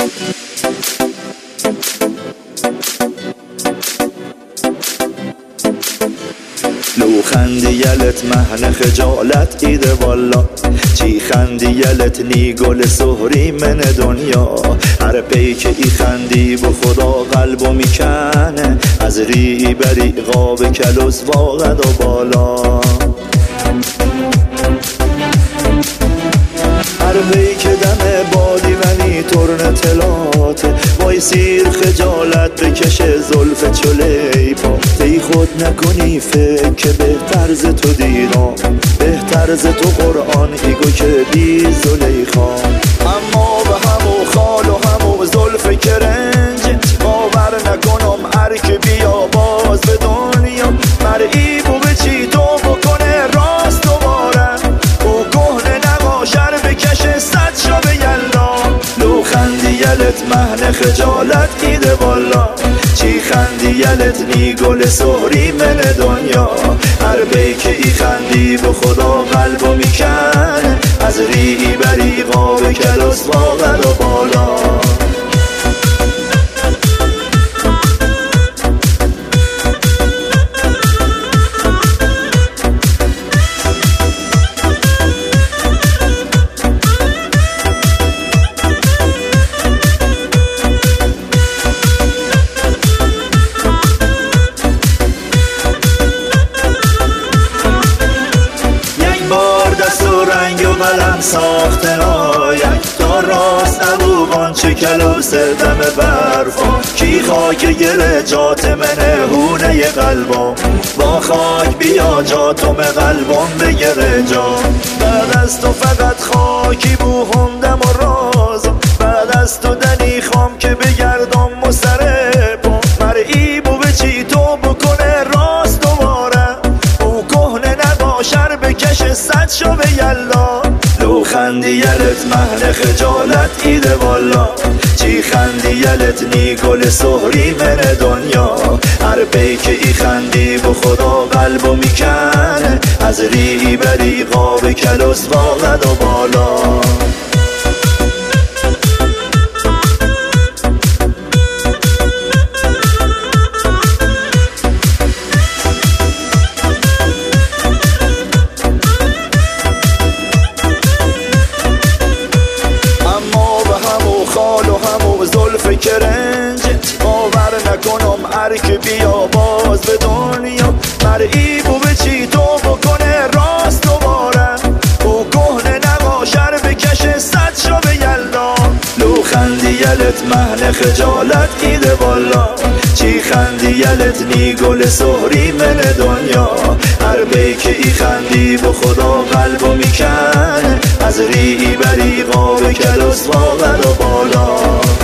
لو خندی یلت مهن خجالت ایده والا چی خندی یلت نی گل سهری من دنیا هر پیک ای خندی با خدا قلبو میکنه از ری بری قاب کلوس واقد و بالا هر پیک دم بادی منی ترن تلات وای سیر خجالت بکشه زلف چله پا تی خود نکنی فکر که بهتر ز تو دیدم بهتر ز تو قرآن ایگو که بی زلیخا اما به همو خال و همو زلف کرنج باور نکنم هرک بیا باز به دنیا مرئی بو به چی تو بکنه راست دوباره او کهنه نباشر بکشه صد شا به یلا لو خندی یلت مهن خجالت ایده والا چی خندی یلت نی گل سهری من دنیا هر بیک ای خندی به خدا قلبو میکنه از ری بری قاب کلوس واقد و بالا رنگ و قلم ساخته آید تا راست نبوغان چه کلوس دم برفان کی خاک گره جات منه هونه قلبم با خاک بیا جاتم قلبم بگره جا بعد از تو فقط خاکی بو همدم و رازم بعد از تو دنی خام که بگردم و سر پا مرئی بو به چی تو بکنه راست دوباره او کهنه نباشر بکشه صد شو به یلا لو خندی یلت مهن خجالت ایده والا چی خندی یلت نی گل سهری من دنیا هر پیک ای خندی به خدا قلبو میکنه از ری بری قاب کلوس واقد و بالا خال و همو زلف کرنجت باور نکنم هرک بیا باز به دنیا مرئی بو به چی تو بکنه راست دوباره او کهنه نباشر بکشه صد شا به یلا لو خندی یلت مهن خجالت ایده والا چی خندی یلت نی گل سهری من دنیا هر بیک ای خندی به خدا قلبو میکنه از ری بری قاب کلوس واقد و بالا